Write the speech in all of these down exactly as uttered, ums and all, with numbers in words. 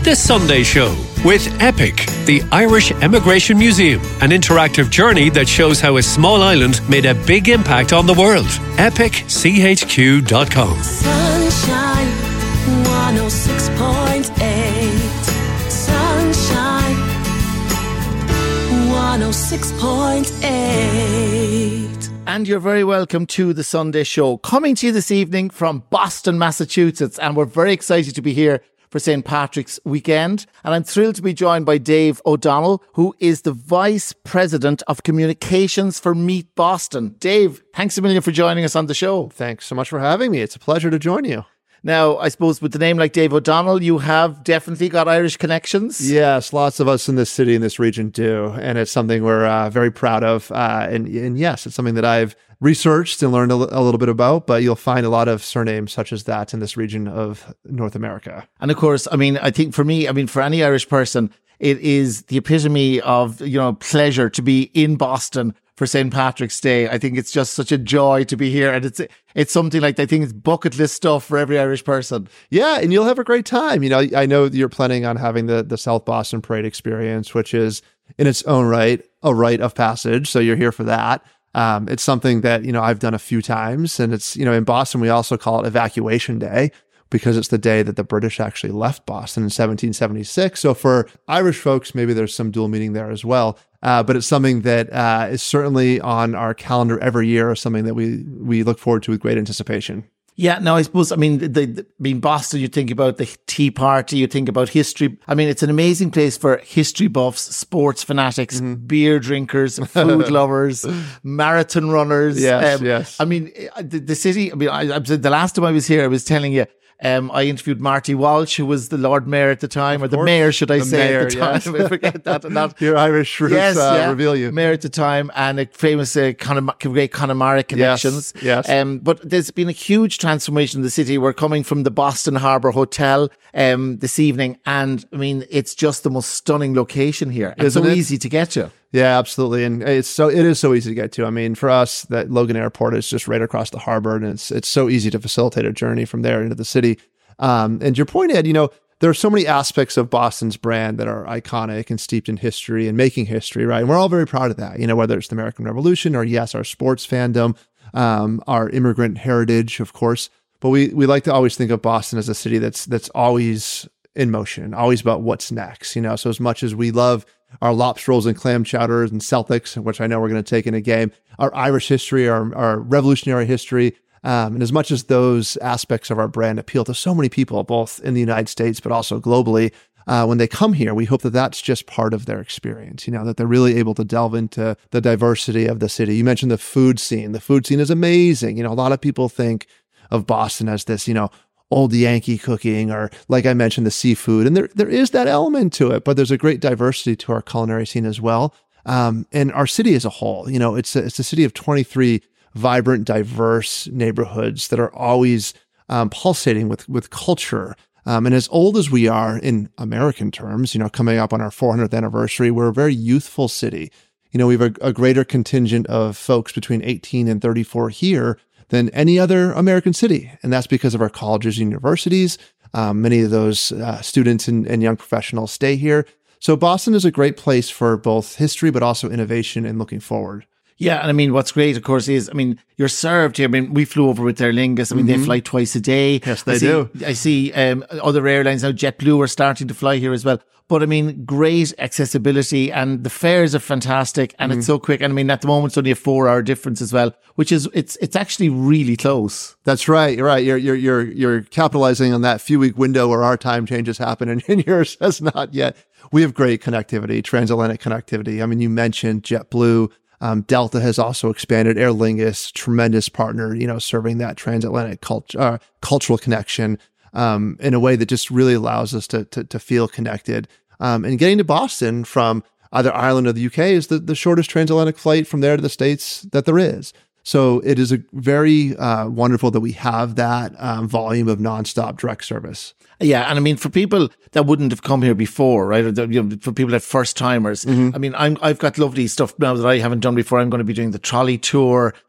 The Sunday Show with Epic, the Irish Emigration Museum, an interactive journey that shows how a small island made a big impact on the world. epic c h q dot com. Sunshine one oh six point eight. Sunshine one oh six point eight. And you're very welcome to The Sunday Show, coming to you this evening from Boston, Massachusetts. And we're very excited to be here for Saint Patrick's weekend. And I'm thrilled to be joined by Dave O'Donnell, who is the Vice President of Communications for Meet Boston. Dave, thanks a million for joining us on the show. Thanks so much for having me. It's a pleasure to join you. Now, I suppose with the name like Dave O'Donnell, you have definitely got Irish connections. Yes, lots of us in this city, in this region do. And it's something we're uh, very proud of. Uh, and, and yes, it's something that I've researched and learned a, l- a little bit about, but you'll find a lot of surnames such as that in this region of North America. And of course, I mean, I think for me, I mean, for any Irish person, it is the epitome of, you know, pleasure to be in Boston for Saint Patrick's Day. I think it's just such a joy to be here. And it's it's something like, I think it's bucket list stuff for every Irish person. Yeah, and you'll have a great time. You know, I know you're planning on having the, the South Boston Parade experience, which is in its own right, a rite of passage. So you're here for that. Um, it's something that, you know, I've done a few times. And it's, you know, in Boston, we also call it Evacuation Day, because it's the day that the British actually left Boston in seventeen seventy-six. So for Irish folks, maybe there's some dual meaning there as well. Uh, but it's something that uh, is certainly on our calendar every year, or something that we we look forward to with great anticipation. Yeah, no, I suppose, I mean, the, the, I mean, Boston, you think about the Tea Party, you think about history. I mean, it's an amazing place for history buffs, sports fanatics, mm-hmm. beer drinkers, food lovers, marathon runners. Yes, um, yes. I mean, the, the city, I mean, I, I, the last time I was here, I was telling you, Um, I interviewed Marty Walsh, who was the Lord Mayor at the time, of or the course. Mayor, should I the say, mayor, at the time. Yes. I forget that. And that. Your Irish roots yes, uh, yeah. reveal you. Mayor at the time, and a famous uh, Conor, great Connemara connections. Yes, yes. Um, but there's been a huge transformation in the city. We're coming from the Boston Harbour Hotel um, this evening, and I mean, it's just the most stunning location here. It's Isn't so it? easy to get to. Yeah, absolutely. And it's so it is so easy to get to. I mean, for us, that Logan Airport is just right across the harbor, and it's it's so easy to facilitate a journey from there into the city. Um, and your point, Ed, you know, there are so many aspects of Boston's brand that are iconic and steeped in history and making history, right? And we're all very proud of that, you know, whether it's the American Revolution or, yes, our sports fandom, um, our immigrant heritage, of course. But we we like to always think of Boston as a city that's that's always in motion, always about what's next, you know. So as much as we love our lobster rolls and clam chowders and Celtics, which I know we're going to take in a game, our Irish history, our, our revolutionary history, Um, and as much as those aspects of our brand appeal to so many people, both in the United States, but also globally, uh, when they come here, we hope that that's just part of their experience, you know, that they're really able to delve into the diversity of the city. You mentioned the food scene. The food scene is amazing. You know, a lot of people think of Boston as this, you know, old Yankee cooking, or like I mentioned, the seafood. And there there is that element to it, but there's a great diversity to our culinary scene as well. Um, and our city as a whole, you know, it's a, it's a city of twenty-three vibrant, diverse neighborhoods that are always um, pulsating with with culture. Um, and as old as we are in American terms, you know, coming up on our four hundredth anniversary, we're a very youthful city. You know, we have a, a greater contingent of folks between eighteen and thirty-four here than any other American city. And that's because of our colleges and universities. Um, many of those uh, students and, and young professionals stay here. So Boston is a great place for both history, but also innovation and looking forward. Yeah, and I mean, what's great, of course, is, I mean, you're served here. I mean, we flew over with Aer Lingus. I mean, Mm-hmm. they fly twice a day. Yes, they I see, do. I see um, other airlines now, JetBlue, are starting to fly here as well. But I mean, great accessibility, and the fares are fantastic, and Mm-hmm. it's so quick. And I mean, at the moment, it's only a four-hour difference as well, which is it's it's actually really close. That's right. You're right. You're you're you're you're capitalizing on that few week window where our time changes happen, and, and yours has not yet. We have great connectivity, transatlantic connectivity. I mean, you mentioned JetBlue. Um, Delta has also expanded. Aer Lingus, tremendous partner, you know, serving that transatlantic cult- uh, cultural connection um, in a way that just really allows us to to, to feel connected. Um, and getting to Boston from either Ireland or the U K is the, the shortest transatlantic flight from there to the States that there is. So it is a very uh, wonderful that we have that um, volume of nonstop direct service. Yeah, and I mean, for people that wouldn't have come here before, right, or the, you know, for people that first timers, mm-hmm. I mean, I'm, I've got lovely stuff now that I haven't done before. I'm going to be doing the trolley tour,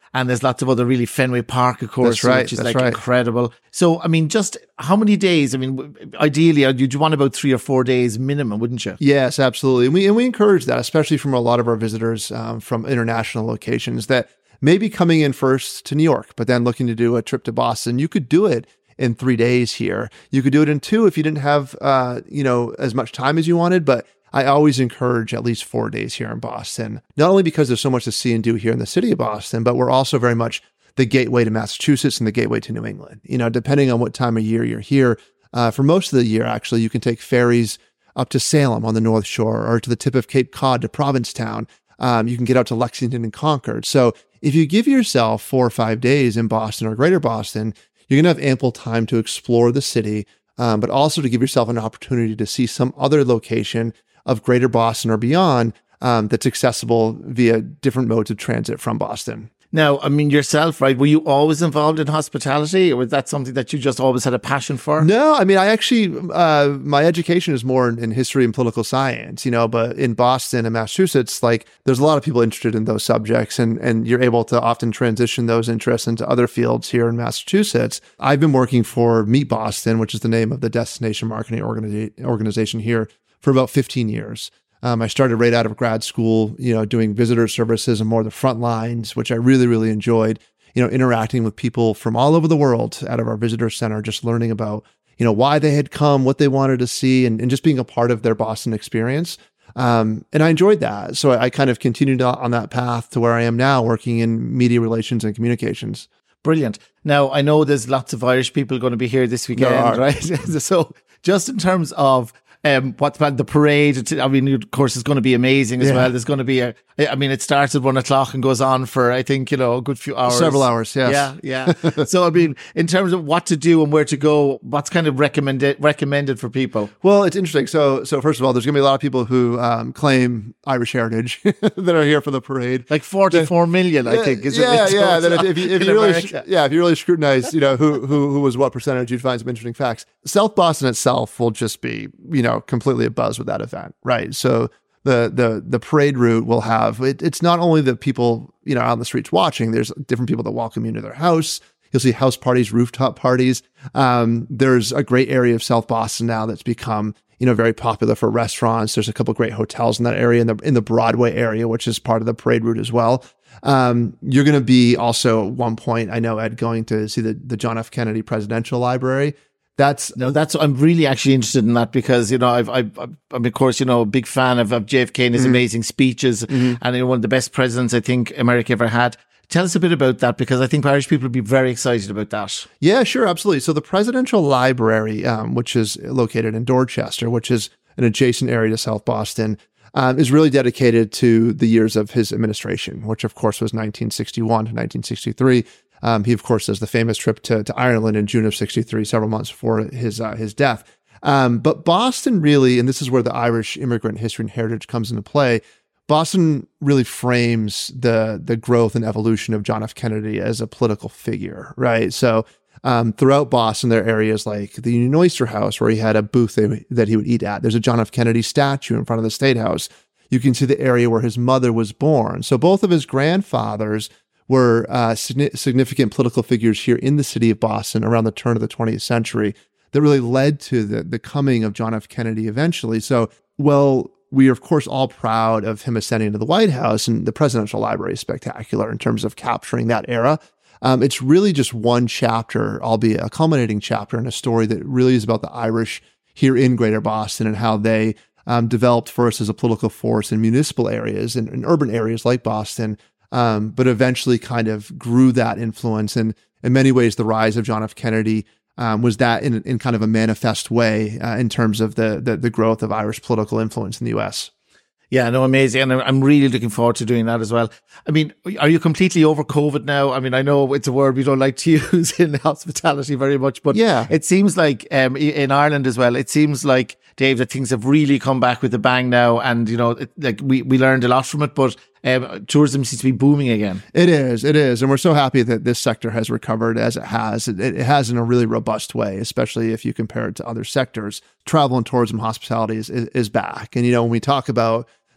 And there's lots of other really Fenway Park, of course, That's right, which is that's like right. incredible. So, I mean, just how many days? I mean, ideally, you'd want about three or four days minimum, wouldn't you? Yes, absolutely. And we, and we encourage that, especially from a lot of our visitors um, from international locations that may be coming in first to New York, but then looking to do a trip to Boston. You could do it in three days here. You could do it in two if you didn't have, uh, you know, as much time as you wanted, but I always encourage at least four days here in Boston, not only because there's so much to see and do here in the city of Boston, but we're also very much the gateway to Massachusetts and the gateway to New England. You know, depending on what time of year you're here, uh, for most of the year, actually, you can take ferries up to Salem on the North Shore or to the tip of Cape Cod to Provincetown. Um, you can get out to Lexington and Concord. So if you give yourself four or five days in Boston or Greater Boston, you're going to have ample time to explore the city, um, but also to give yourself an opportunity to see some other location of Greater Boston or beyond um, that's accessible via different modes of transit from Boston. Now, I mean, yourself, right? Were you always involved in hospitality, or was that something that you just always had a passion for? No, I mean, I actually, uh, my education is more in, in history and political science, you know, but in Boston and Massachusetts, like there's a lot of people interested in those subjects, and, and you're able to often transition those interests into other fields here in Massachusetts. I've been working for Meet Boston, which is the name of the destination marketing organi- organization here, for about fifteen years. Um, I started right out of grad school, you know, doing visitor services and more the front lines, which I really, really enjoyed, you know, interacting with people from all over the world out of our visitor center, just learning about, you know, why they had come, what they wanted to see, and, and just being a part of their Boston experience. Um, and I enjoyed that. So I, I kind of continued on that path to where I am now, working in media relations and communications. Brilliant. Now, I know there's lots of Irish people going to be here this weekend, right? So just in terms of Um, what's planned, the parade, I mean, of course, it's going to be amazing as yeah. well. There's going to be a, I mean, it starts at one o'clock and goes on for, I think, you know, a good few hours. Several hours, yes. Yeah, yeah. So, I mean, in terms of what to do and where to go, what's kind of recommended recommended for people? Well, it's interesting. So, so first of all, there's going to be a lot of people who um, claim Irish heritage that are here for the parade. Like forty-four million, I think. Is yeah, it? yeah. That if, if, you, if you really, yeah, if you really scrutinize, you know, who who who was what percentage, you'd find some interesting facts. South Boston itself will just be, you know, completely abuzz with that event, right? So the the the parade route will have it, it's not only the people, you know, out on the streets watching. There's different people that welcome you to their house. You'll see house parties, rooftop parties. Um, there's a great area of South Boston now that's become, you know, very popular for restaurants. There's a couple of great hotels in that area, in the in the Broadway area, which is part of the parade route as well. Um, you're going to be also at one point, I know, Ed, going to see the the John F. Kennedy Presidential Library. That's no, that's I'm really actually interested in that because, you know, I've, I've, I'm of course, you know, a big fan of, of J F K and his mm-hmm. amazing speeches mm-hmm. and you know, one of the best presidents I think America ever had. Tell us a bit about that because I think Irish people would be very excited about that. Yeah, sure. Absolutely. So the Presidential Library, um, which is located in Dorchester, which is an adjacent area to South Boston, um, is really dedicated to the years of his administration, which of course was nineteen sixty-one to nineteen sixty-three. Um, he, of course, does the famous trip to, to Ireland in June of sixty-three, several months before his uh, his death. Um, but Boston really, and this is where the Irish immigrant history and heritage comes into play, Boston really frames the the growth and evolution of John F. Kennedy as a political figure, right? So um, throughout Boston, there are areas like the Union Oyster House, where he had a booth they, that he would eat at. There's a John F. Kennedy statue in front of the State House. You can see the area where his mother was born. So both of his grandfathers were uh, significant political figures here in the city of Boston around the turn of the twentieth century that really led to the, the coming of John F. Kennedy eventually. So, well, we are, of course, all proud of him ascending to the White House, and the Presidential Library is spectacular in terms of capturing that era. Um, it's really just one chapter, albeit a culminating chapter in a story that really is about the Irish here in Greater Boston and how they um, developed first as a political force in municipal areas and in urban areas like Boston, Um, but eventually kind of grew that influence. And in many ways, the rise of John F. Kennedy um, was that in, in kind of a manifest way uh, in terms of the, the the growth of Irish political influence in the U S. Yeah, no, amazing. And I'm really looking forward to doing that as well. I mean, are you completely over COVID now? I mean, I know it's a word we don't like to use in hospitality very much, but yeah, it seems like um, in Ireland as well, it seems like, Dave, that things have really come back with a bang now. And, you know, it, like we, we learned a lot from it, but um, tourism seems to be booming again. It is, it is. And we're so happy that this sector has recovered as it has. It, it has in a really robust way, especially if you compare it to other sectors. Travel and tourism hospitality is, is, is back. And, you know, when we talk about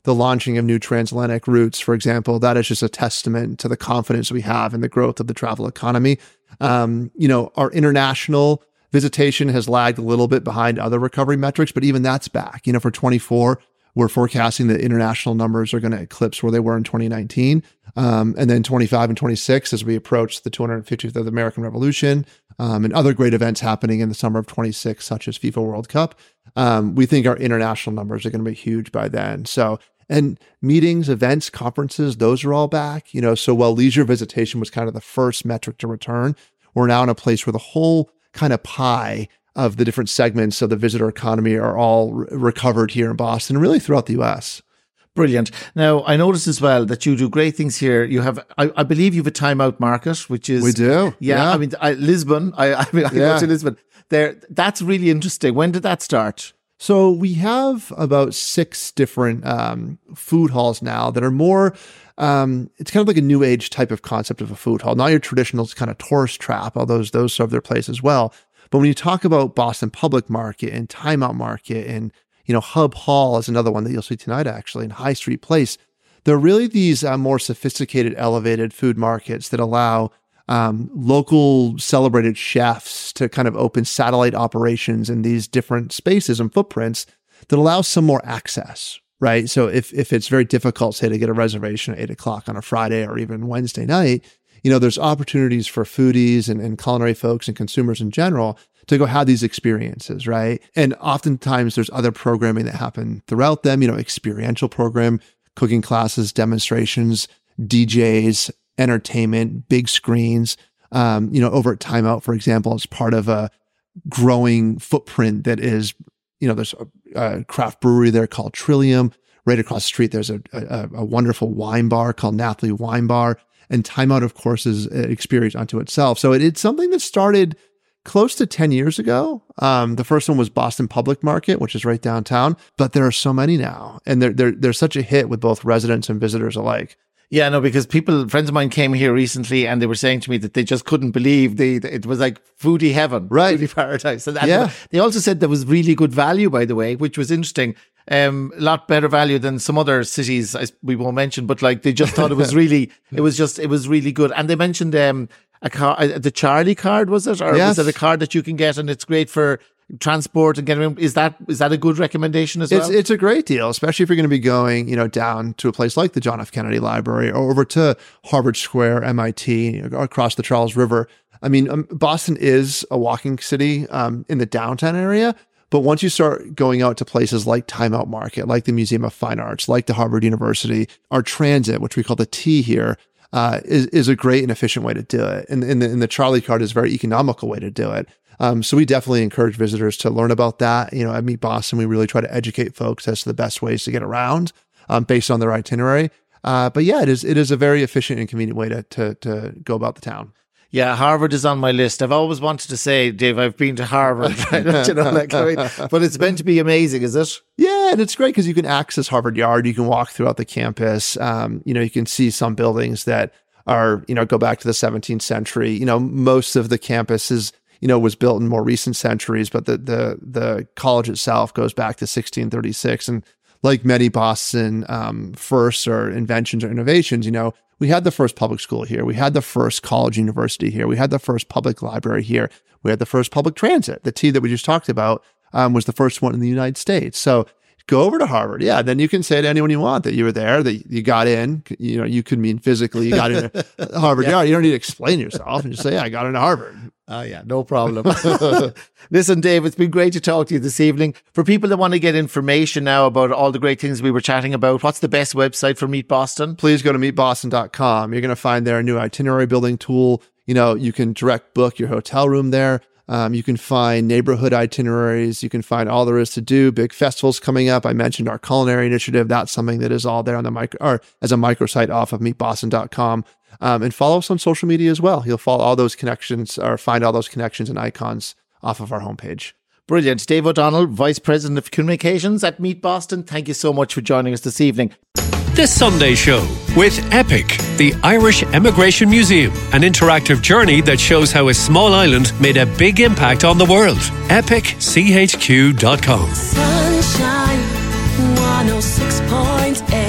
the launching of new transatlantic routes, for example, that is just a testament to the confidence we have in the growth of the travel economy. Um, you know, our international visitation has lagged a little bit behind other recovery metrics, but even that's back. You know, for twenty-four, we're forecasting that international numbers are going to eclipse where they were in twenty nineteen. Um, and then twenty-five and twenty-six, as we approach the two hundred fiftieth of the American Revolution, um, and other great events happening in the summer of twenty-six, such as FIFA World Cup, um, we think our international numbers are going to be huge by then. So, and meetings, events, conferences, those are all back. You know, so while leisure visitation was kind of the first metric to return, we're now in a place where the whole kind of pie of the different segments of the visitor economy are all re- recovered here in Boston and really throughout the U S. Brilliant. Now, I noticed as well that you do great things here. You have, I, I believe you have a timeout market, which is... We do. Yeah. yeah. I mean, I, Lisbon, I, I mean, I yeah. go to Lisbon. There, that's really interesting. When did that start? So we have about six different um, food halls now that are more... Um, it's kind of like a new age type of concept of a food hall. Not your traditional kind of tourist trap, although those, those serve their place as well. But when you talk about Boston Public Market and Timeout Market and, you know, Hub Hall is another one that you'll see tonight, actually, and High Street Place, they're really these uh, more sophisticated, elevated food markets that allow um, local celebrated chefs to kind of open satellite operations in these different spaces and footprints that allow some more access, right? So if if it's very difficult, say, to get a reservation at eight o'clock on a Friday or even Wednesday night, you know, there's opportunities for foodies and, and culinary folks and consumers in general to go have these experiences, right? And oftentimes there's other programming that happen throughout them, you know, experiential program, cooking classes, demonstrations, D Js, entertainment, big screens. Um, you know, over at Timeout, for example, it's part of a growing footprint that is, you know, there's a, a craft brewery there called Trillium. Right across the street, there's a, a, a wonderful wine bar called Napoli Wine Bar. And Timeout, of course, is an experience unto itself. So it, it's something that started close to ten years ago. Um, the first one was Boston Public Market, which is right downtown. But there are so many now. And they're, they're, they're such a hit with both residents and visitors alike. Yeah, no, because people, friends of mine came here recently and they were saying to me that they just couldn't believe the, it was like foodie heaven, right? Foodie paradise. And, and yeah. They also said there was really good value, by the way, which was interesting. Um, a lot better value than some other cities I, we won't mention, but like they just thought it was really, it was just, it was really good. And they mentioned um a car, uh, the Charlie card, was it, or yes. was it a card that you can get and it's great for transport and getting? Is that is that a good recommendation as well? It's it's a great deal, especially if you're going to be going, you know, down to a place like the John F. Kennedy Library or over to Harvard Square, M I T, across the Charles River. I mean, um, Boston is a walking city um, in the downtown area. But once you start going out to places like Timeout Market, like the Museum of Fine Arts, like the Harvard University, our transit, which we call the T here, uh, is, is a great and efficient way to do it. And, and, the, and the Charlie card is a very economical way to do it. Um, so we definitely encourage visitors to learn about that. You know, at Meet Boston, we really try to educate folks as to the best ways to get around um, based on their itinerary. Uh, but yeah, it is it is a very efficient and convenient way to to, to go about the town. Yeah, Harvard is on my list. I've always wanted to say, Dave, I've been to Harvard, right? You know, like, I mean, but it's meant to be amazing, is it? Yeah, and it's great because you can access Harvard Yard. You can walk throughout the campus. Um, you know, you can see some buildings that are, you know, go back to the seventeenth century. You know, most of the campus is, you know, was built in more recent centuries, but the the the college itself goes back to sixteen thirty-six. And like many Boston um, firsts or inventions or innovations, you know, we had the first public school here. We had the first college university here. We had the first public library here. We had the first public transit. The T that we just talked about um, was the first one in the United States. So go over to Harvard. Yeah, then you can say to anyone you want that you were there, that you got in. You know, you could mean physically you got in Harvard. Yeah. You don't need to explain yourself and just say, yeah, I got into Harvard. Oh, yeah, no problem. Listen, Dave, it's been great to talk to you this evening. For people that want to get information now about all the great things we were chatting about, what's the best website for Meet Boston? Please go to meet boston dot com. You're going to find there a new itinerary building tool. You know, you can direct book your hotel room there. Um, you can find neighborhood itineraries. You can find all there is to do. Big festivals coming up. I mentioned our culinary initiative. That's something that is all there on the micro or as a microsite off of meet boston dot com. Um, and follow us on social media as well. You'll follow all those connections or find all those connections and icons off of our homepage. Brilliant. Dave O'Donnell, Vice President of Communications at Meet Boston. Thank you so much for joining us this evening. The Sunday Show with Epic, the Irish Emigration Museum, an interactive journey that shows how a small island made a big impact on the world. epic c h q dot com. Sunshine one oh six point eight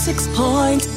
six point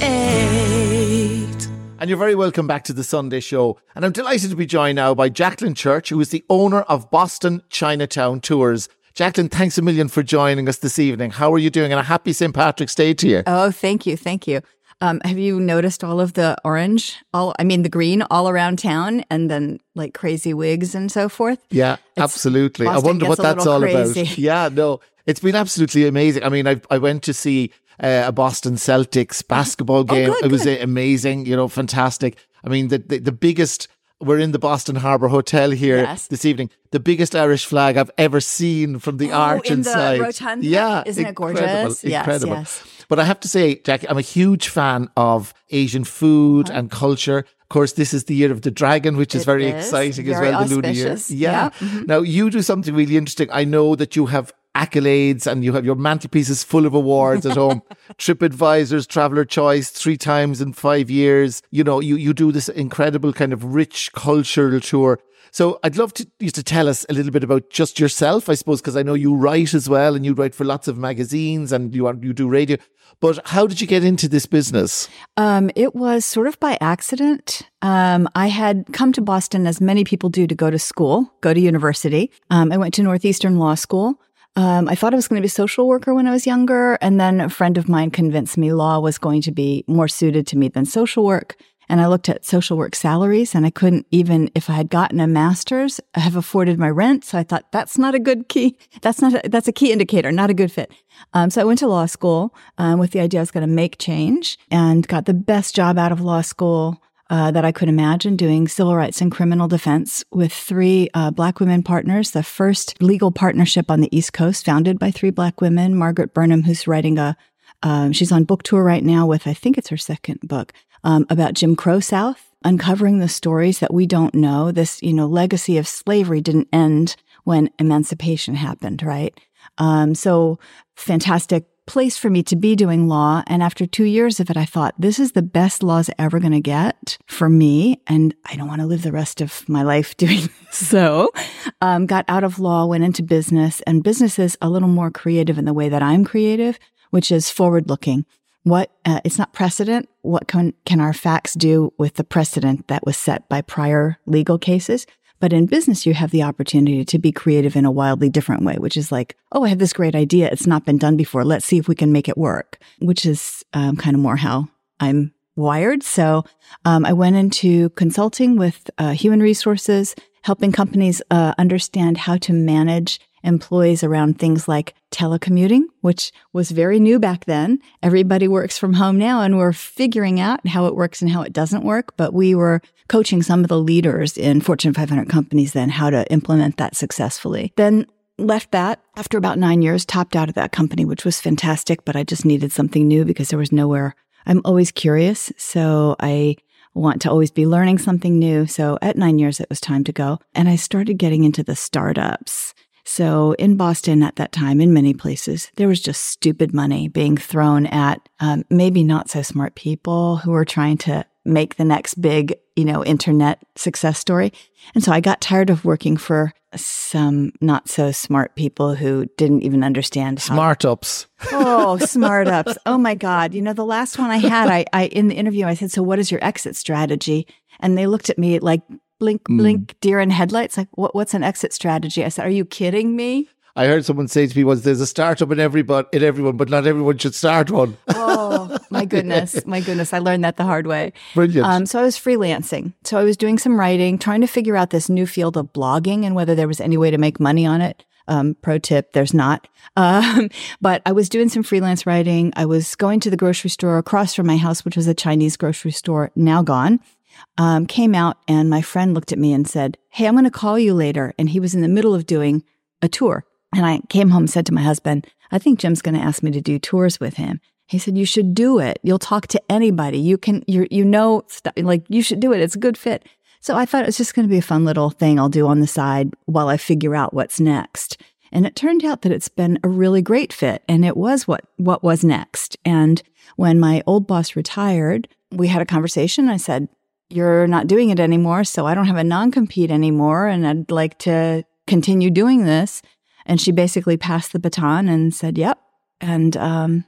eight. And you're very welcome back to the Sunday Show. And I'm delighted to be joined now by Jacqueline Church, who is the owner of Boston Chinatown Tours. Jacqueline, thanks a million for joining us this evening. How are you doing? And a happy Saint Patrick's Day to you. Oh, thank you. Thank you. Um, have you noticed all of the orange, all I mean, the green all around town, and then like crazy wigs and so forth? Yeah, It's, absolutely. Boston I wonder what gets a that's little all crazy. about. Yeah, no, it's been absolutely amazing. I mean, I I went to see uh, a Boston Celtics basketball game. Oh, good, it was good. amazing, you know, fantastic. I mean, the, the, the biggest, we're in the Boston Harbour Hotel here Yes. this evening. The biggest Irish flag I've ever seen from the Oh, arch in the inside. rotunda? Yeah. Isn't it incredible, gorgeous? Yes, Incredible. yes. But I have to say, Jackie, I'm a huge fan of Asian food Uh-huh. and culture. Of course, this is the year of the dragon, which is It very is. exciting as Very well, the lunar year. auspicious. Yeah. Yeah. Mhm. Now, you do something really interesting. I know that you have accolades and you have your mantelpiece is full of awards at home. TripAdvisor's Traveller Choice three times in five years. You know, you, you do this incredible kind of rich cultural tour. So I'd love to, you to tell us a little bit about just yourself, I suppose, because I know you write as well and you write for lots of magazines and you you do radio. But how did you get into this business? Um, it was sort of by accident. Um, I had come to Boston, as many people do, to go to school, go to university. Um, I went to Northeastern Law School. Um, I thought I was going to be a social worker when I was younger. And then a friend of mine convinced me law was going to be more suited to me than social work. And I looked at social work salaries and I couldn't even, if I had gotten a master's, have afforded my rent. So I thought that's not a good key. That's not, a, that's a key indicator, not a good fit. Um, so I went to law school um, with the idea I was going to make change and got the best job out of law school uh, that I could imagine, doing civil rights and criminal defense with three uh, Black women partners, the first legal partnership on the East Coast founded by three Black women, Margaret Burnham, who's writing a, um, she's on book tour right now with, I think it's her second book, um, about Jim Crow South, uncovering the stories that we don't know. This, you know, legacy of slavery didn't end when emancipation happened, right? Um, so fantastic place for me to be doing law. And after two years of it, I thought, this is the best law's ever going to get for me. And I don't want to live the rest of my life doing this. So um, got out of law, went into business, and business is a little more creative in the way that I'm creative, which is forward looking. What, uh, it's not precedent. What can, can our facts do with the precedent that was set by prior legal cases? But in business, you have the opportunity to be creative in a wildly different way, which is like, oh, I have this great idea. It's not been done before. Let's see if we can make it work, which is um, kind of more how I'm wired. So um, I went into consulting with uh, human resources, helping companies uh, understand how to manage employees around things like telecommuting, which was very new back then. Everybody works from home now, and we're figuring out how it works and how it doesn't work. But we were coaching some of the leaders in Fortune five hundred companies then how to implement that successfully. Then left that after about nine years, topped out of that company, which was fantastic, but I just needed something new because there was nowhere. I'm always curious, so I want to always be learning something new. So at nine years, it was time to go. And I started getting into the startups. So in Boston at that time, in many places, there was just stupid money being thrown at um, maybe not so smart people who were trying to make the next big, you know, internet success story. And so I got tired of working for some not so smart people who didn't even understand how. Smart ups. Oh, smart ups. Oh my God. You know, the last one I had, I, I, in the interview, I said, so what is your exit strategy? And they looked at me like, blink, blink, mm. deer in headlights. Like, what, what's an exit strategy? I said, are you kidding me? I heard someone say to me once, there's a startup in every but in everyone, but not everyone should start one. Oh, my goodness. My goodness. I learned that the hard way. Brilliant. Um, so I was freelancing. So I was doing some writing, trying to figure out this new field of blogging and whether there was any way to make money on it. Um, pro tip, there's not. Um, but I was doing some freelance writing. I was going to the grocery store across from my house, which was a Chinese grocery store, now gone. Um, came out and my friend looked at me and said, hey, I'm going to call you later. And he was in the middle of doing a tour. And I came home and said to my husband, I think Jim's going to ask me to do tours with him. He said, you should do it. You'll talk to anybody. You can, you you know, st- like you should do it. It's a good fit. So I thought it was just going to be a fun little thing I'll do on the side while I figure out what's next. And it turned out that it's been a really great fit. And it was what, what was next. And when my old boss retired, we had a conversation. I said, you're not doing it anymore, so I don't have a non-compete anymore, and I'd like to continue doing this. And she basically passed the baton and said, yep. And um,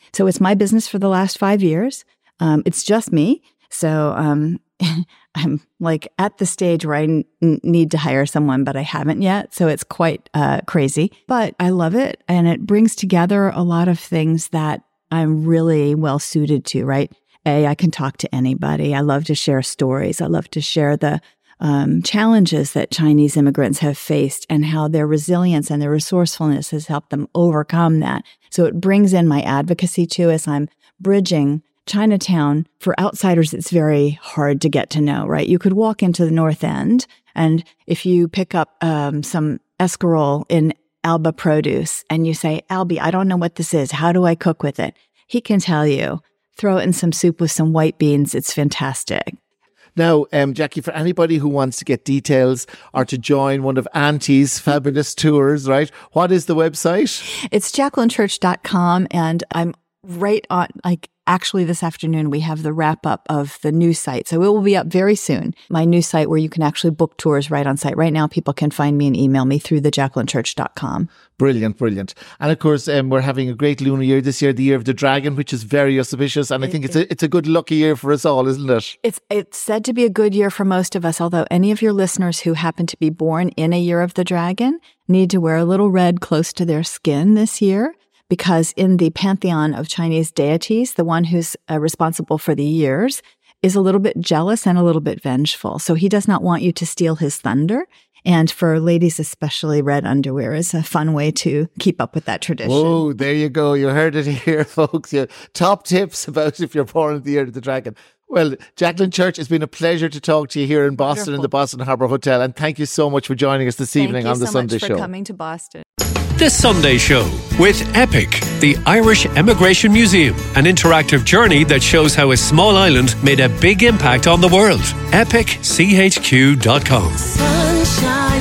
So it's my business for the last five years. Um, it's just me. So um, I'm like at the stage where I n- need to hire someone, but I haven't yet. So it's quite uh, crazy, but I love it. And it brings together a lot of things that I'm really well suited to, right? A, I can talk to anybody. I love to share stories. I love to share the um, challenges that Chinese immigrants have faced and how their resilience and their resourcefulness has helped them overcome that. So it brings in my advocacy too, as I'm bridging Chinatown. For outsiders, it's very hard to get to know, right? You could walk into the North End, and if you pick up um, some escarole in Alba Produce and you say, Albie, I don't know what this is. How do I cook with it? He can tell you. Throw it in some soup with some white beans. It's fantastic. Now, um, Jackie, for anybody who wants to get details or to join one of Auntie's fabulous tours, right? What is the website? It's jacqueline church dot com, and I'm right on, like, actually this afternoon, we have the wrap up of the new site. So it will be up very soon. My new site where you can actually book tours right on site. Right now, people can find me and email me through the jacqueline church dot com. Brilliant, brilliant. And of course, um, we're having a great lunar year this year, the year of the dragon, which is very auspicious. And I think it's a, it's a good lucky year for us all, isn't it? It's, it's said to be a good year for most of us, although any of your listeners who happen to be born in a year of the dragon need to wear a little red close to their skin this year. Because in the pantheon of Chinese deities, the one who's uh, responsible for the years is a little bit jealous and a little bit vengeful. So he does not want you to steal his thunder. And for ladies, especially, red underwear is a fun way to keep up with that tradition. Oh, there you go. You heard it here, folks. Yeah. Top tips about if you're born in the year of the dragon. Well, Jacqueline Church, it's been a pleasure to talk to you here in Boston, Wonderful. in the Boston Harbour Hotel. And thank you so much for joining us this thank evening on the so Sunday Show. Thank you so much for coming to Boston. The Sunday Show with EPIC, the Irish Emigration Museum, an interactive journey that shows how a small island made a big impact on the world. epic c h q dot com. Sunshine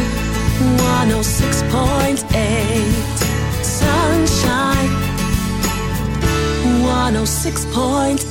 one oh six point eight. Sunshine one oh six point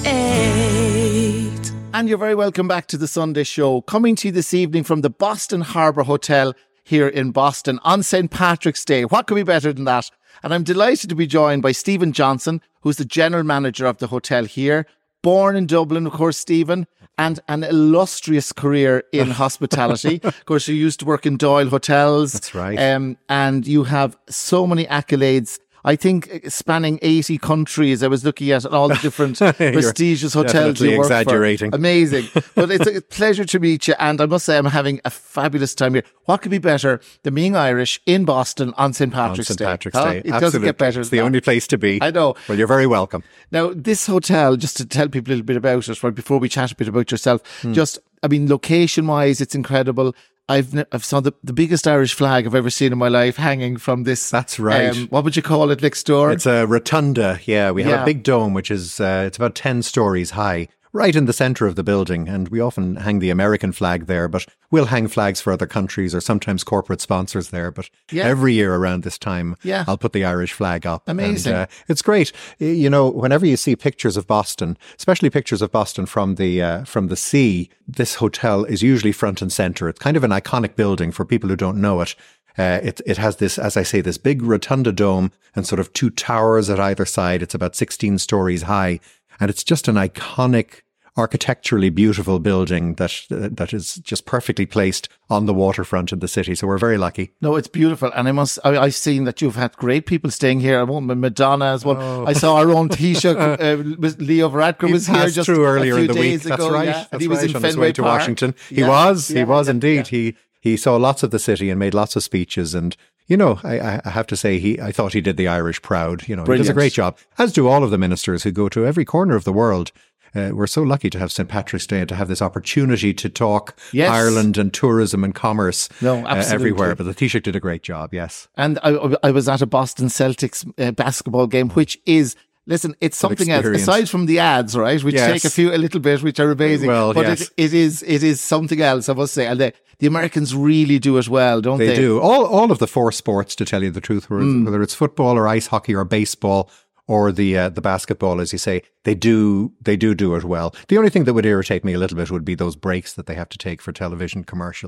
eight. And you're very welcome back to the Sunday Show, coming to you this evening from the Boston Harbour Hotel here in Boston on Saint Patrick's Day. What could be better than that? And I'm delighted to be joined by Stephen Johnson, who's the general manager of the hotel here. Born in Dublin, of course, Stephen, and an illustrious career in hospitality. Of course, you used to work in Doyle Hotels. That's right. Um, and you have so many accolades. I think spanning eighty countries. I was looking at all the different prestigious hotels you work exaggerating. for. Amazing. But it's a pleasure to meet you. And I must say, I'm having a fabulous time here. What could be better than being Irish in Boston on Saint Patrick's on Saint Day? Patrick's Huh? Day. It Absolutely. doesn't get better. It's the only place to be. I know. Well, you're very welcome. Now, this hotel, just to tell people a little bit about it, right, before we chat a bit about yourself, hmm. just, I mean, location-wise, it's incredible. I've I've saw the, the biggest Irish flag I've ever seen in my life hanging from this. That's right. Um, what would you call it next door? It's a rotunda. Yeah, we have yeah. a big dome, which is uh, it's about ten stories high, right in the centre of the building. And we often hang the American flag there, but we'll hang flags for other countries or sometimes corporate sponsors there. But yeah. every year around this time, yeah. I'll put the Irish flag up. Amazing. And, uh, it's great. You know, whenever you see pictures of Boston, especially pictures of Boston from the uh, from the sea, this hotel is usually front and centre. It's kind of an iconic building for people who don't know it. Uh, it it has this, as I say, this big rotunda dome and sort of two towers at either side. It's about sixteen stories high. And it's just an iconic, architecturally beautiful building that uh, that is just perfectly placed on the waterfront in the city. So we're very lucky. No, it's beautiful. And I must, I, I've seen that you've had great people staying here. I want Madonna as well. Oh. I saw our own Taoiseach, uh, Leo Varadkar was here just through earlier a few in the days week. ago. That's right. Yeah. That's and he was right. in on Fenway his way to Park. Washington. He yeah. was. Yeah. He was yeah. indeed. Yeah. He he saw lots of the city and made lots of speeches. And you know, I, I have to say, he I thought he did the Irish proud. You know, Brilliant. He does a great job, as do all of the ministers who go to every corner of the world. Uh, we're so lucky to have Saint Patrick's Day and to have this opportunity to talk yes. Ireland and tourism and commerce no, uh, everywhere. But the Taoiseach did a great job, yes. And I, I was at a Boston Celtics uh, basketball game, which is, listen, it's something else. Aside from the ads, right, which yes. take a few, a little bit, which are amazing. Well, but yes. it, it is it is something else, I must say. And they, the Americans really do it well, don't they? They do. All, all of the four sports, to tell you the truth, whether, mm. whether it's football or ice hockey or baseball, or the uh, the basketball, as you say, they do they do do it well. The only thing that would irritate me a little bit would be those breaks that they have to take for television commercials.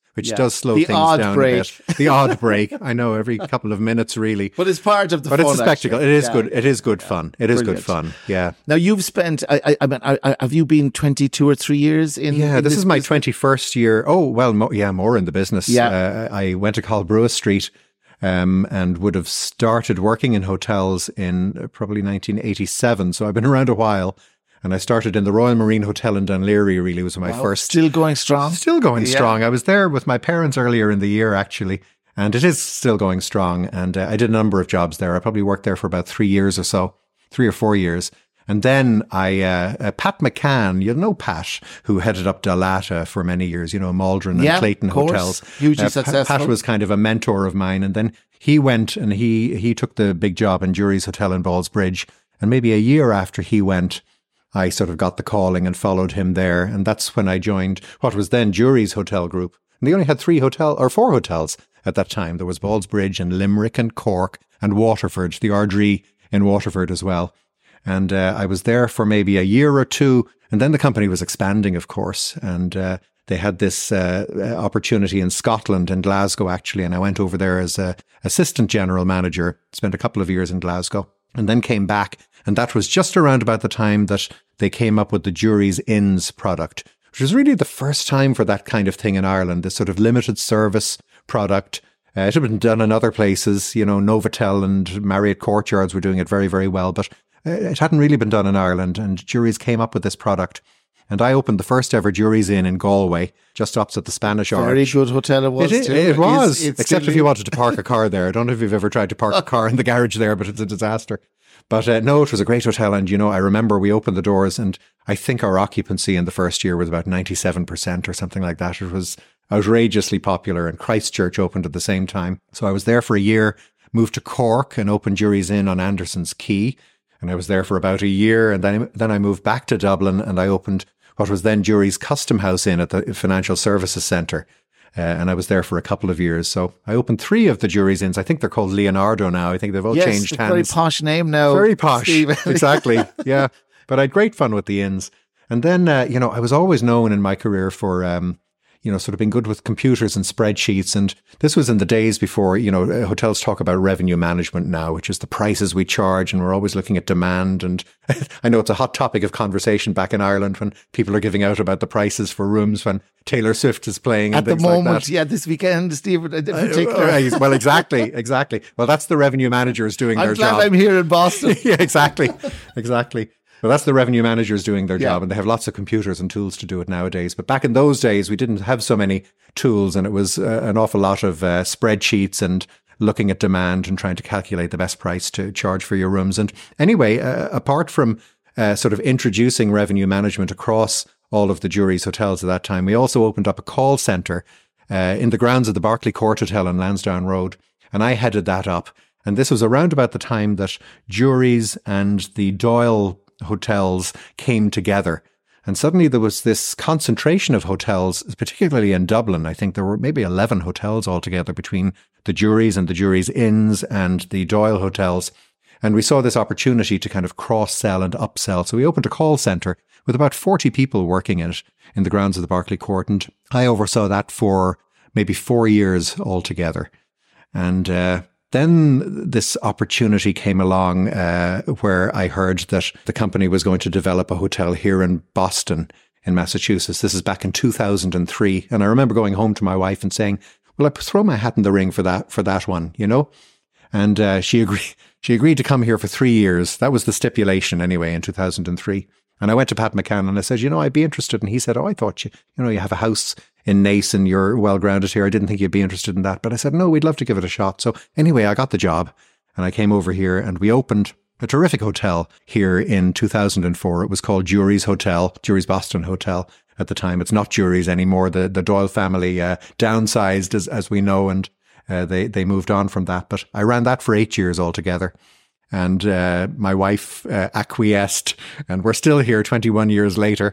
which Yeah. does slow The things odd down break. a bit. The odd break. I know, every couple of minutes, really. But it's part of the But fun. it's a spectacle. actually. It is Yeah. good. It is good fun. It is Brilliant. good fun. Yeah. Now you've spent. I, I, I mean, I, I, have you been twenty-two or three years in? Yeah, in this, is my business? twenty-first year. Oh, well, mo- yeah, more in the business. Yeah. Uh, I went to Colbrua Street um, and would have started working in hotels in uh, probably nineteen eighty-seven. So I've been around a while. And I started in the Royal Marine Hotel in Dunleary, really was my Wow. first. Still going strong. Still going Yeah. strong. I was there with my parents earlier in the year, actually. And it is still going strong. And uh, I did a number of jobs there. I probably worked there for about three years or so, three or four years. And then I, uh, uh, Pat McCann, you know Pat, who headed up Dalata for many years, you know, Maldron Yeah, and Clayton of course. hotels. Hugely Uh, Pat- successful. Pat was kind of a mentor of mine. And then he went and he, he took the big job in Jury's Hotel in Ballsbridge. And maybe a year after he went, I sort of got the calling and followed him there. And that's when I joined what was then Jury's Hotel Group. And they only had three hotel or four hotels at that time. There was Ballsbridge and Limerick and Cork and Waterford, the Ardree in Waterford as well. And uh, I was there for maybe a year or two. And then the company was expanding, of course. And uh, they had this uh, opportunity in Scotland, in Glasgow, actually. And I went over there as a assistant general manager, spent a couple of years in Glasgow, and then came back. And that was just around about the time that they came up with the Jury's Inns product, which was really the first time for that kind of thing in Ireland, this sort of limited service product. Uh, it had been done in other places, you know, Novotel and Marriott Courtyards were doing it very, very well, but uh, it hadn't really been done in Ireland, and Jury's came up with this product. And I opened the first ever Jury's Inn in Galway, just opposite the Spanish Arch. Very good hotel it was. It, too. it, it was, It's- it's except still- if you wanted to park a car there. I don't know if you've ever tried to park a car in the garage there, but it's a disaster. But uh, no, it was a great hotel. And, you know, I remember we opened the doors and I think our occupancy in the first year was about ninety-seven percent or something like that. It was outrageously popular, and Christchurch opened at the same time. So I was there for a year, moved to Cork and opened Jury's Inn on Anderson's Quay. And I was there for about a year. And then, then I moved back to Dublin and I opened what was then Jury's Custom House Inn at the Financial Services Centre. Uh, and I was there for a couple of years. So I opened three of the Jury's Inns. I think they're called Leonardo now. I think they've all Yes, changed it's a hands. very posh name now. Very posh. Stephen. Exactly. Yeah. But I had great fun with the inns. And then, uh, you know, I was always known in my career for, um, you know, sort of being good with computers and spreadsheets. And this was in the days before, you know, uh, hotels talk about revenue management now, which is the prices we charge. And we're always looking at demand. And I know it's a hot topic of conversation back in Ireland when people are giving out about the prices for rooms when Taylor Swift is playing. At and the things like moment, that. yeah, this weekend, Stephen, in particular. Uh, well, exactly, exactly. Well, that's the revenue managers doing I'm their glad job. I'm here in Boston. Yeah, exactly, exactly. Well, that's the revenue managers doing their Yeah. job, and they have lots of computers and tools to do it nowadays. But back in those days, we didn't have so many tools, and it was uh, an awful lot of uh, spreadsheets and looking at demand and trying to calculate the best price to charge for your rooms. And anyway, uh, apart from uh, sort of introducing revenue management across all of the Jury's hotels at that time, we also opened up a call centre uh, in the grounds of the Berkeley Court Hotel on Lansdowne Road, and I headed that up. And this was around about the time that Jury's and the Doyle hotels came together. And suddenly there was this concentration of hotels, particularly in Dublin. I think there were maybe eleven hotels altogether between the Jury's and the Jury's Inns and the Doyle hotels. And we saw this opportunity to kind of cross-sell and upsell. So we opened a call centre with about forty people working in it in the grounds of the Berkeley Court. And I oversaw that for maybe four years altogether. And uh, then this opportunity came along uh, where I heard that the company was going to develop a hotel here in Boston, in Massachusetts. This is back in two thousand three. And I remember going home to my wife and saying, well, I throw my hat in the ring for that, for that one, you know? And uh, she agreed. She agreed to come here for three years. That was the stipulation anyway in two thousand three. And I went to Pat McCann and I said, you know, I'd be interested. And he said, oh, I thought you, you know, you have a house in Naas and you're well grounded here. I didn't think you'd be interested in that. But I said, no, we'd love to give it a shot. So anyway, I got the job and I came over here and we opened a terrific hotel here in two thousand four. It was called Jury's Hotel, Jury's Boston Hotel at the time. It's not Jury's anymore. The the Doyle family uh, downsized, as as we know, and uh, they, they moved on from that. But I ran that for eight years altogether. And uh, my wife uh, acquiesced, and we're still here twenty-one years later.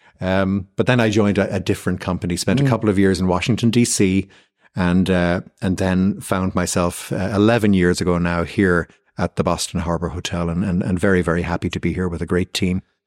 Um, but then I joined a, a different company, spent mm. a couple of years in Washington, D C, and uh, and then found myself uh, eleven years ago now here at the Boston Harbor Hotel, and, and and very, very happy to be here with a great team.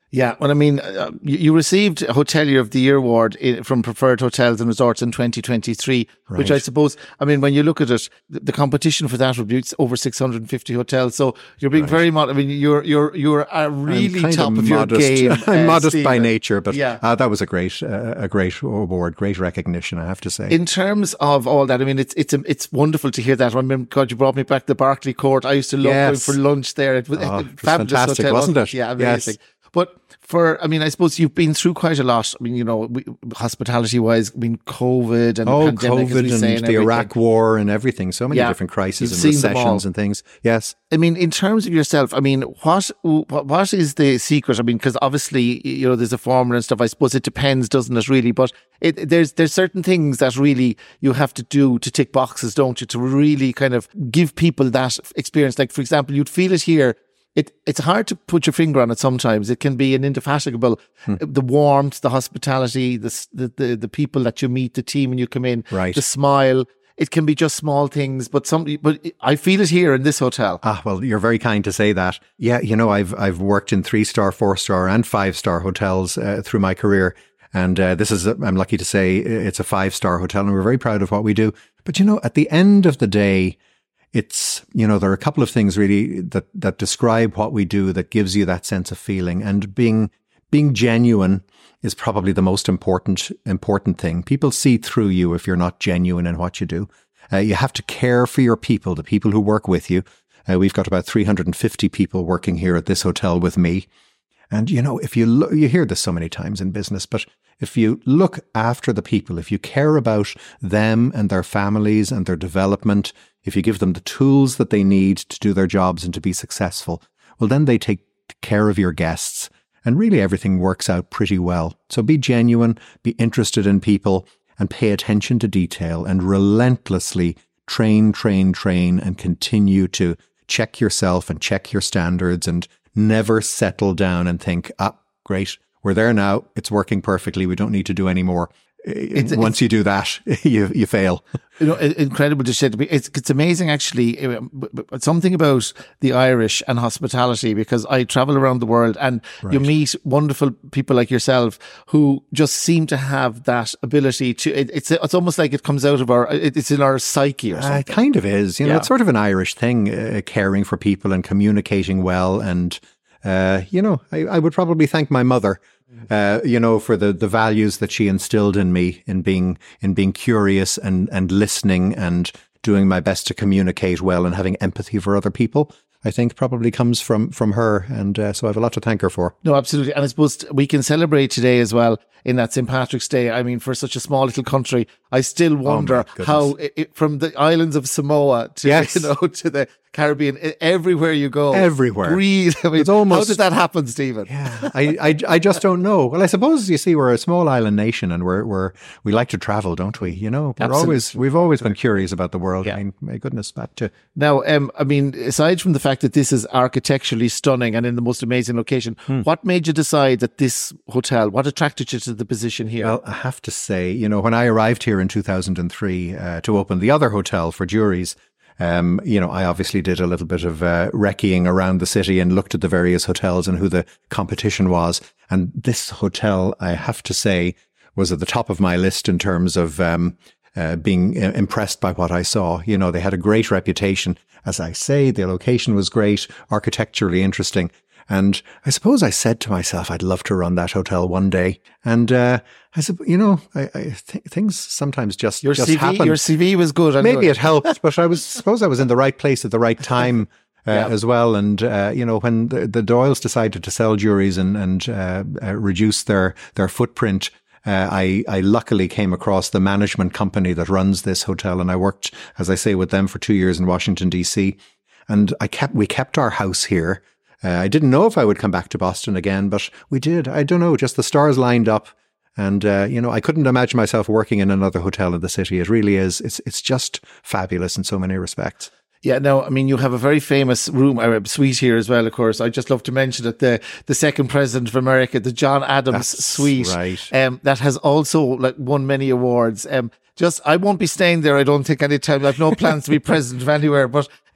Yeah, well, I mean, uh, you, you received Hotelier of the Year award in, from Preferred Hotels and Resorts in twenty twenty-three, right. Which I suppose, I mean, when you look at it, the, the competition for that would be over six hundred fifty hotels. So you're being right. very mod. I mean, you're you're you're uh, really top of, of your game. I'm uh, modest Stephen. by nature, but yeah. uh, that was a great uh, a great award, great recognition, I have to say. In terms of all that, I mean, it's it's it's wonderful to hear that. I mean, God, you brought me back to the Barclay Court. I used to love yes. going for lunch there. It was, oh, it, it was fabulous fantastic, hotel, wasn't it? Yeah, amazing. Yes. But for, I mean, I suppose you've been through quite a lot. I mean, you know, we, hospitality-wise, I mean, COVID and oh, the pandemic, COVID and, and the Iraq War and everything. So many yeah. different crises You've and recessions and things. Yes. I mean, in terms of yourself, I mean, what what is the secret? I mean, because obviously, you know, there's a formula and stuff. I suppose it depends, doesn't it? Really, but it, there's there's certain things that really you have to do to tick boxes, don't you? To really kind of give people that experience. Like, for example, you'd feel it here. It it's hard to put your finger on it sometimes. It can be an indefatigable, hmm. the warmth, the hospitality, the, the the the people that you meet, the team when you come in, right. the smile. It can be just small things, but some. But I feel it here in this hotel. Ah, well, you're very kind to say that. Yeah, you know, I've I've worked in three star, four star, and five star hotels uh, through my career, and uh, this is a, I'm lucky to say it's a five star hotel, and we're very proud of what we do. But you know, at the end of the day, it's, you know, there are a couple of things really that, that describe what we do that gives you that sense of feeling, and being, being genuine is probably the most important, important thing. People see through you if you're not genuine in what you do. Uh, you have to care for your people, the people who work with you. Uh, we've got about three hundred fifty people working here at this hotel with me. And, you know, if you look, you hear this so many times in business, but if you look after the people, if you care about them and their families and their development, if you give them the tools that they need to do their jobs and to be successful, well, then they take care of your guests, and really everything works out pretty well. So be genuine, be interested in people, and pay attention to detail, and relentlessly train, train, train, and continue to check yourself and check your standards, and never settle down and think, ah, great, we're there now. It's working perfectly. We don't need to do any more. It's, Once it's, you do that, you you fail. You know, incredible to say. It's it's amazing, actually. Something about the Irish and hospitality, because I travel around the world and right. you meet wonderful people like yourself who just seem to have that ability to. It, it's it's almost like it comes out of our. It's in our psyche or something. Uh, it kind of is. You know, yeah. It's sort of an Irish thing, uh, caring for people and communicating well. And uh, you know, I, I would probably thank my mother. Uh, you know, for the, the values that she instilled in me, in being in being curious and, and listening and doing my best to communicate well and having empathy for other people, I think probably comes from from her. And uh, so I have a lot to thank her for. No, absolutely. And I suppose we can celebrate today as well in that Saint Patrick's Day. I mean, for such a small little country, I still wonder oh how it, from the islands of Samoa to, yes. you know, to the Caribbean, everywhere you go. Everywhere. Breathe. I mean, it's almost, how did that happen, Stephen? Yeah, I, I, I just don't know. Well, I suppose, you see, we're a small island nation, and we're, we're, we like to travel, don't we? You know, we're Absolutely. always, we've always been curious about the world. Yeah. I mean, my goodness, back to. Now, um, I mean, aside from the fact that this is architecturally stunning and in the most amazing location, hmm. what made you decide that this hotel, what attracted you to the position here? Well, I have to say, you know, when I arrived here in two thousand three uh, to open the other hotel for juries, Um, you know, I obviously did a little bit of uh, recceing around the city and looked at the various hotels and who the competition was. And this hotel, I have to say, was at the top of my list in terms of um, uh, being impressed by what I saw. You know, they had a great reputation. As I say, the location was great, architecturally interesting. And I suppose I said to myself, I'd love to run that hotel one day. And uh, I said, you know, I, I th- things sometimes just, your just C V, happen. Your C V was good. Maybe it helped, but I was suppose I was in the right place at the right time uh, yeah. as well. And, uh, you know, when the, the Doyles decided to sell juries and, and uh, uh, reduce their, their footprint, Uh, I, I luckily came across the management company that runs this hotel, and I worked, as I say, with them for two years in Washington, D C. And I kept, we kept our house here. Uh, I didn't know if I would come back to Boston again, but we did. I don't know, just the stars lined up. And, uh, you know, I couldn't imagine myself working in another hotel in the city. It really is. It's, it's just fabulous in so many respects. Yeah, no, I mean, you have a very famous room, or suite here as well, of course. I just love to mention that the, the second president of America, the John Adams That's suite, right. um, that has also like won many awards. Um, just, I won't be staying there, I don't think, anytime. I've no plans to be president of anywhere, but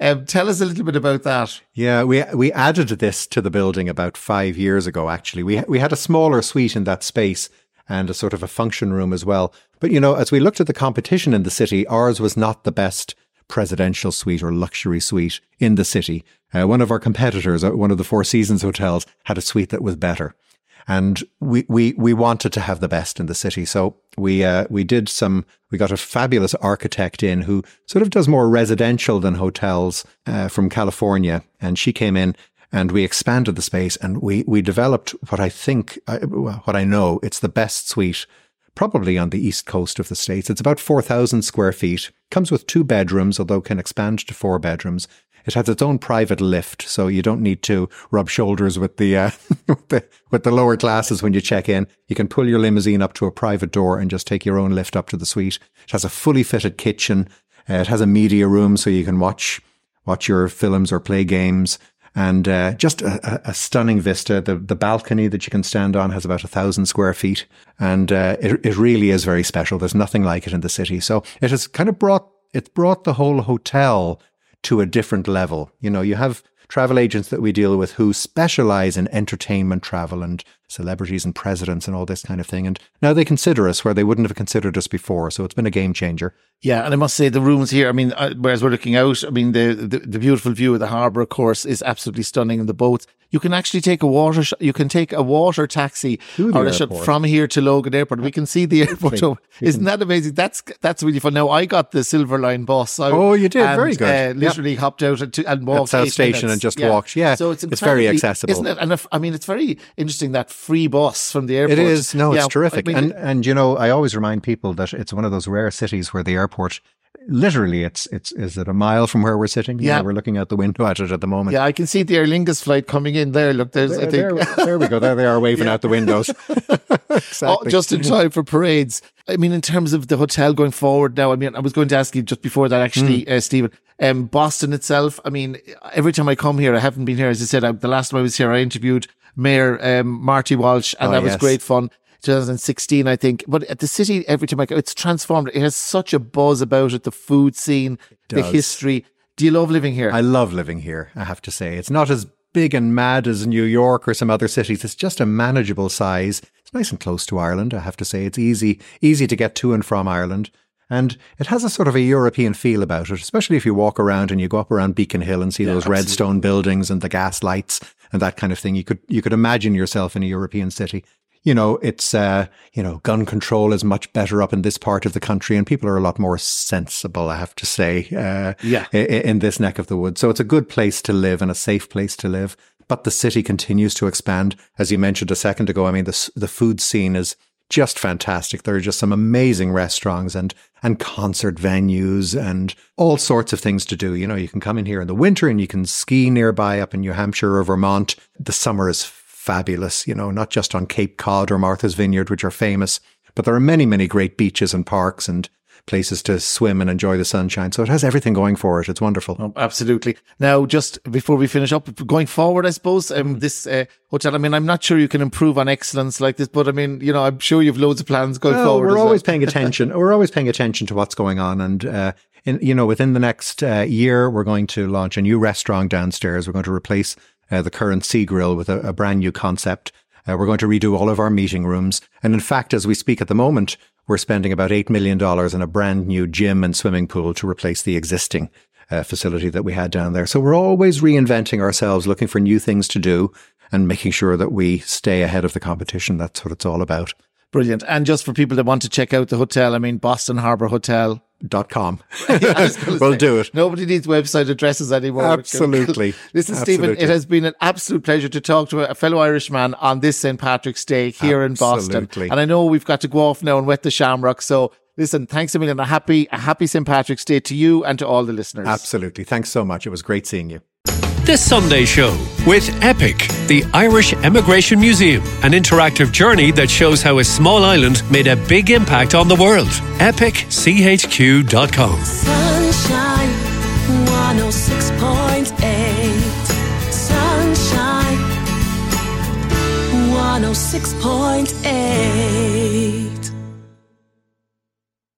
Um, tell us a little bit about that. Yeah, we we added this to the building about five years ago, actually. We, we had a smaller suite in that space and a sort of a function room as well. But, you know, as we looked at the competition in the city, ours was not the best presidential suite or luxury suite in the city. Uh, one of our competitors, one of the Four Seasons hotels, had a suite that was better. And we, we, we wanted to have the best in the city. So we, uh, we did some, we got a fabulous architect in who sort of does more residential than hotels, uh, from California. And she came in and we expanded the space and we, we developed what I think, uh, what I know, it's the best suite probably on the east coast of the States. It's about four thousand square feet. Comes with two bedrooms, although can expand to four bedrooms. It has its own private lift, so you don't need to rub shoulders with the, uh, with the with the lower classes when you check in. You can pull your limousine up to a private door and just take your own lift up to the suite. It has a fully fitted kitchen. Uh, it has a media room, so you can watch watch your films or play games. And uh, just a, a stunning vista. The the balcony that you can stand on has about a thousand square feet, and uh, it it really is very special. There's nothing like it in the city. So it has kind of brought it brought the whole hotel to a different level. You know, you have travel agents that we deal with who specialize in entertainment travel and celebrities and presidents and all this kind of thing. And now they consider us where they wouldn't have considered us before. So it's been a game changer. Yeah, and I must say the rooms here, I mean, uh, whereas we're looking out, I mean, the, the, the beautiful view of the harbour, of course, is absolutely stunning in the boats. You can actually take a water, sh- you can take a water taxi or a sh- from here to Logan Airport. We can see the airport. Oh, isn't that amazing? That's that's really fun. Now, I got the Silver Line bus. I, oh, you did? And, Very good. Uh, literally yep. hopped out and, and walked at South Station minutes. and just yeah. walked. Yeah, so it's, it's very accessible. Isn't it? And if, I mean, it's very interesting, that free bus from the airport. It is. No, yeah, it's terrific. I mean, and, and, you know, I always remind people that it's one of those rare cities where the airport, literally, it's, it's, is it a mile from where we're sitting? Yeah. yeah. We're looking out the window at it at the moment. Yeah, I can see the Aer Lingus flight coming in there. Look, there's, there, I think. There, there we go. There they are waving yeah. out the windows. Exactly. Oh, just in time for parades. I mean, in terms of the hotel going forward now, I mean, I was going to ask you just before that, actually, mm. uh, Stephen, um, Boston itself, I mean, every time I come here, I haven't been here, as I said, I, the last time I was here, I interviewed Mayor um, Marty Walsh, and oh, that yes. was great fun. twenty sixteen, I think. But at the city, every time I go, it's transformed. It has such a buzz about it, the food scene, the history. Do you love living here? I love living here, I have to say. It's not as big and mad as New York or some other cities. It's just a manageable size. It's nice and close to Ireland, I have to say. It's easy, easy to get to and from Ireland. And it has a sort of a European feel about it, especially if you walk around and you go up around Beacon Hill and see yeah, those absolutely. red stone buildings and the gas lights and that kind of thing. You could, you could imagine yourself in a European city. You know, it's, uh, you know, gun control is much better up in this part of the country and people are a lot more sensible, I have to say, uh, yeah. in, in this neck of the woods. So it's a good place to live and a safe place to live. But the city continues to expand. As you mentioned a second ago, I mean, the, the food scene is just fantastic. There are just some amazing restaurants and, and concert venues and all sorts of things to do. You know, you can come in here in the winter and you can ski nearby up in New Hampshire or Vermont. The summer is fabulous, you know, not just on Cape Cod or Martha's Vineyard, which are famous, but there are many, many great beaches and parks and places to swim and enjoy the sunshine. So it has everything going for it. It's wonderful. Oh, absolutely. Now, just before we finish up, going forward, I suppose, um, this uh, hotel, I mean, I'm not sure you can improve on excellence like this, but I mean, you know, I'm sure you've loads of plans going well, forward. We're always well. paying attention. We're always paying attention to what's going on. And, uh, in, you know, within the next uh, year, we're going to launch a new restaurant downstairs. We're going to replace uh, the current Sea Grill with a, a brand new concept. Uh, we're going to redo all of our meeting rooms. And in fact, as we speak at the moment, we're spending about eight million dollars on a brand new gym and swimming pool to replace the existing uh, facility that we had down there. So we're always reinventing ourselves, looking for new things to do and making sure that we stay ahead of the competition. That's what it's all about. Brilliant. And just for people that want to check out the hotel, I mean, Boston Harbour Hotel. Dot com. We'll say, do it. Nobody needs website addresses anymore. Absolutely. Listen, Absolutely. Stephen, it has been an absolute pleasure to talk to a fellow Irishman on this Saint Patrick's Day here Absolutely. in Boston. And I know we've got to go off now and wet the shamrock. So listen, thanks a million. A happy, a happy Saint Patrick's Day to you and to all the listeners. Absolutely. Thanks so much. It was great seeing you. The Sunday Show with Epic, the Irish Emigration Museum, an interactive journey that shows how a small island made a big impact on the world. epic c h q dot com. Sunshine one oh six point eight. Sunshine one oh six point eight.